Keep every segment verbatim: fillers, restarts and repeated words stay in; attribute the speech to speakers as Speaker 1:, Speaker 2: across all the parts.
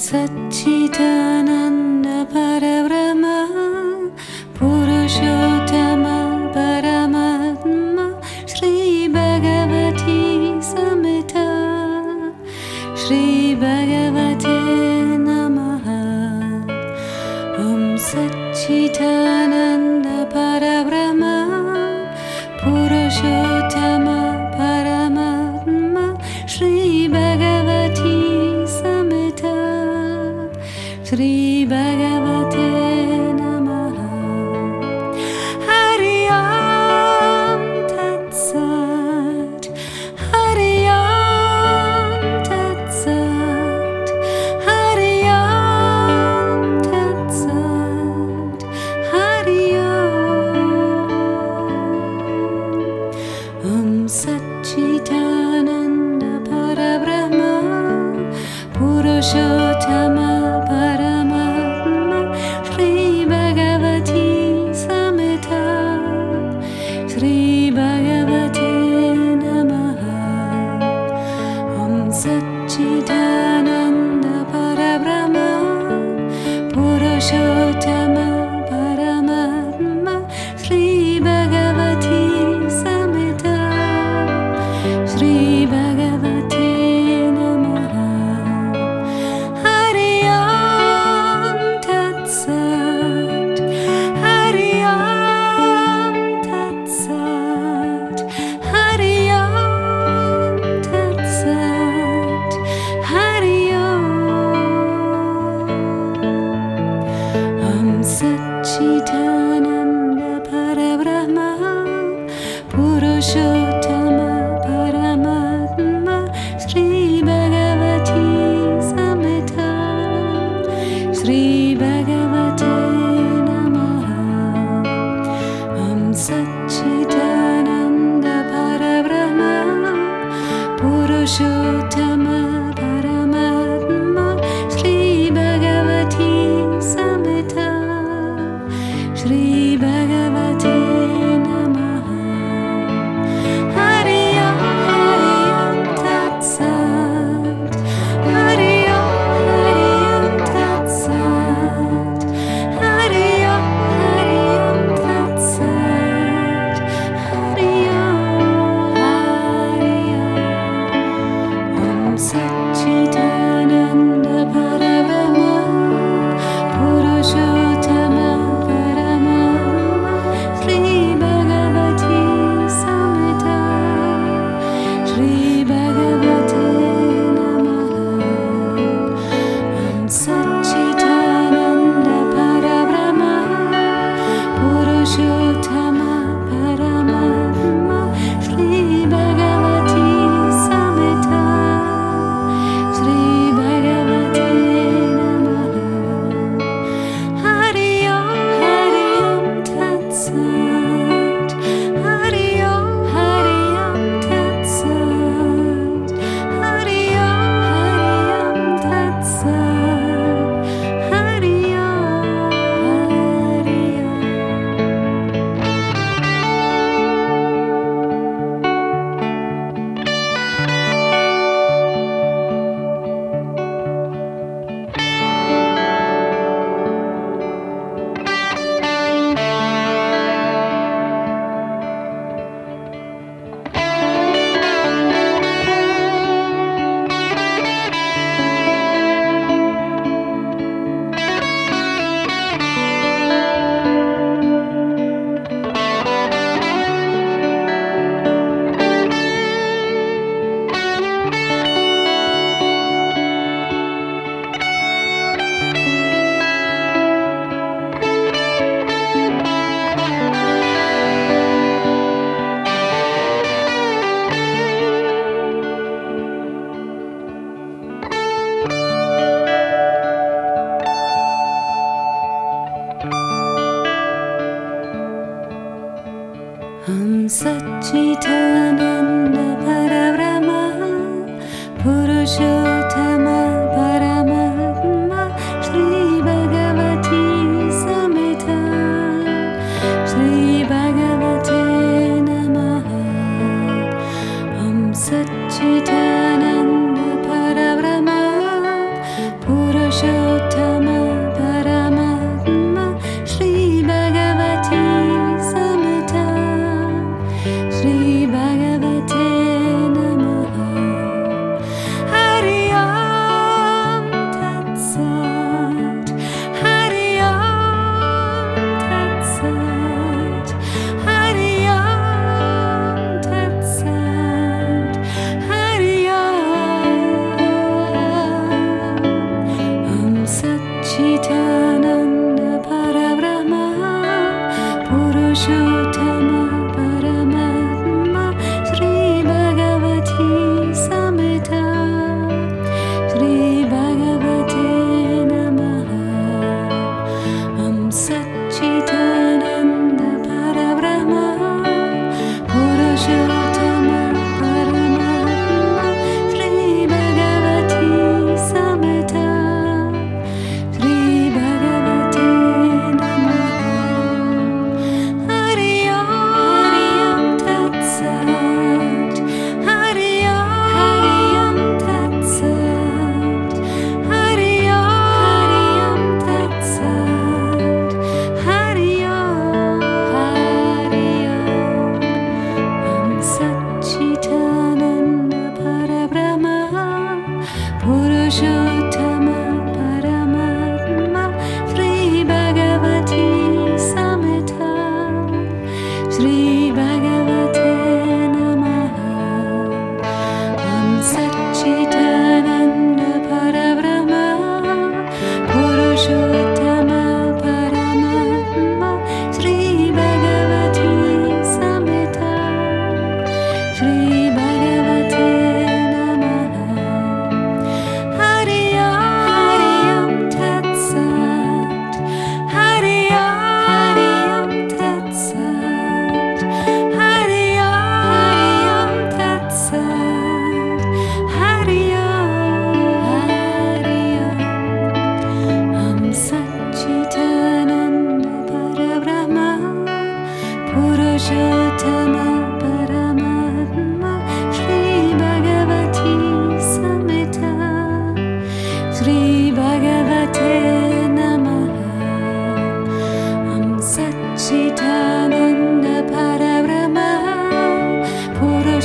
Speaker 1: सच्चिदानन्द परब्रह्म पुरुषोत्तम परमात्मा श्री भगवती समेत श्री भगवते नमः। ॐ सच्चिदानन्द परब्रह्म पुरुषोत्तम परमात्मा श्री भगवती समेत श्री भगवते नमः। हरि ओम तत्सत् हरि ओम तत्सत् हरि ओम तत्सत् हरि ओम। ॐ सच्चिदानन्द परब्रह्म पुरुषोत्तम परमात्मा श्री भगवती समेत श्री भगवते नमः। ॐ सच्चिदानन्द परब्रह्म पुरुषोत्तम परमात्मा श्री भगवती समेत श्री भगवते नमः। हरि ओम तत्सत् हरि ओम तत्सत् हरि ओम तत्सत् हरि ओम। ॐ सच्चिदानन्द परब्रह्म पुरुषोत्तम परमात्मा श्री भगवती समेत श्री भगवते नमः। ॐ सच्चिदानन्द परब्रह्म पुरुषोत्तम परमात्मा श्री भगवती समेत श्री भगवते नमः। हरि ओम तत्सत् हरि ओम तत्सत् हरि ओम तत्सत् हरि ओम। ॐ सच्चिदानन्द परब्रह्म पुरुषोत्तम परमात्मा श्री भगवती समेत श्री भगवते नमः। ॐ सच्चिदानन्द परब्रह्म पुरुषोत्तम परमात्मा श्री भगवती समेत श्री भगवते नमः। हरि ओम तत्सत् हरि ओम तत्सत् हरि ओम तत्सत् हरि ॐ सच्चिदानन्द परब्रह्म पुरुषोत्तम परमात्मा श्री भगवती समेत श्री भगवते नमः। ॐ सच्चिदानन्द परब्रह्म पुरुष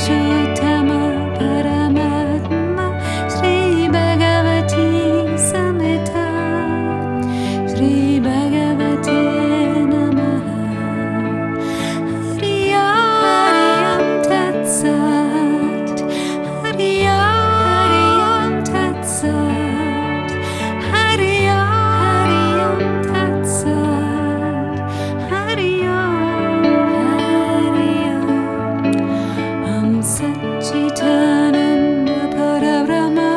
Speaker 1: Purushottama Paramatma Shri Bhagavati Samhita Shri Bhagavate Namaha Hariyam Tat Sat Hariyam Tat Sat Hariyam Tat Sat Hariyam Hariyam Om Satchitananda Parabrahma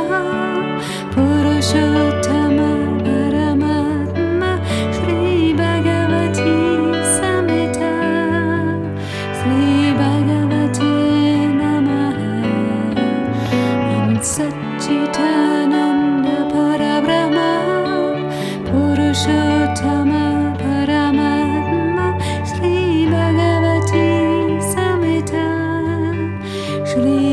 Speaker 1: Purushottama Paramatma Shri Bhagavati Samhita Shri Bhagavate Namaha Om Satchitananda Parabrahma Purushottama Paramatma Shri Bhagavati Samhita Shri